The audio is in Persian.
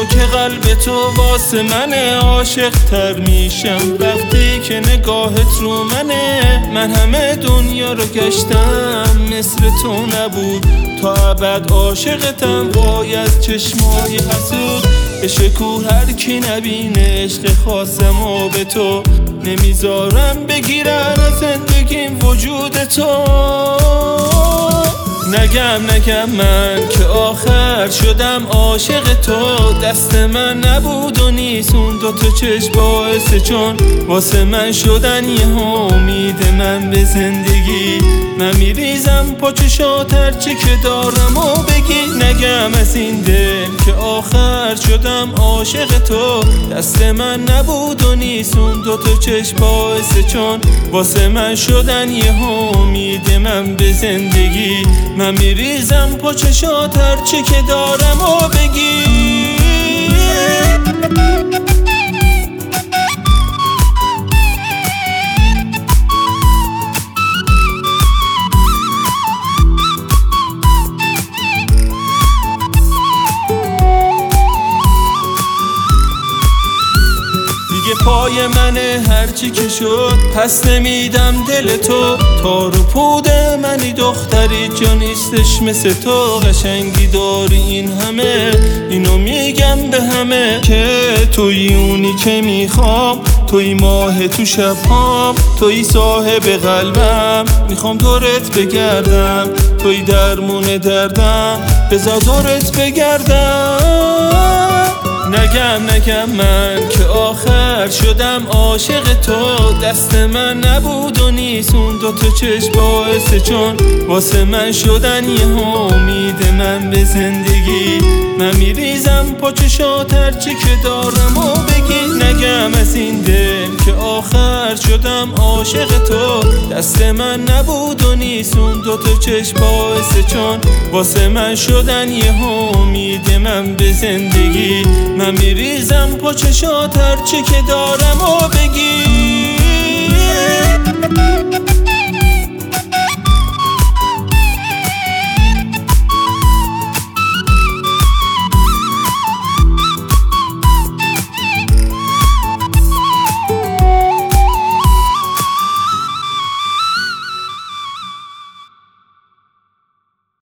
که قلب تو واسه منه، عاشق تر میشم وقتی که نگاهت رو منه. من همه دنیا رو گشتم مثل تو نبود، تا ابد عاشقتم وای از چشمای حسود. بشکو هر کی نبینه عشق خاصم و به تو، نمیذارم بگیرن از زندگیم وجود تو. نگم من که آخر شدم عاشق تو، دست من نبود و نیست اون دوتا چشم باعثه، چون واسه من شدن یه امید من به زندگی. من میریزم پا چشات هرچی که دارم و بگی. نگم از این دل که آخر شدم عاشق تو، دست من نبود و نیست اون دوتا چشم باعثه، چون واسه من شدن یه امید من به زندگی. من میریزم پا چشات هرچی که دارم و بگی. پای منه هرچی که شد، پس نمیدم دل تو. تار و پود منی دختری جا نیستش مثل تو. قشنگی داری این همه، اینو میگم به همه، که توی اونی که میخوام، توی ماه تو شبهام، توی صاحب قلبم. میخوام دورت بگردم، توی درمون دردم، بذار دورت بگردم. نگم من که آخر شدم عاشق تو، دست من نبود و نیست اون دوتا چشم باعثه، چون واسه من شدن یه امید من به زندگی. من میریزم پا چشات هرچی که دارم و بگی. نگم از این دل که آخر شدم عاشق تو، دست من نبود و نیست اون دوتا چشم باعثه، چون واسه من شدن یه امید من به زندگی. من میریزم پا چشات هرچی که دارم و بگی.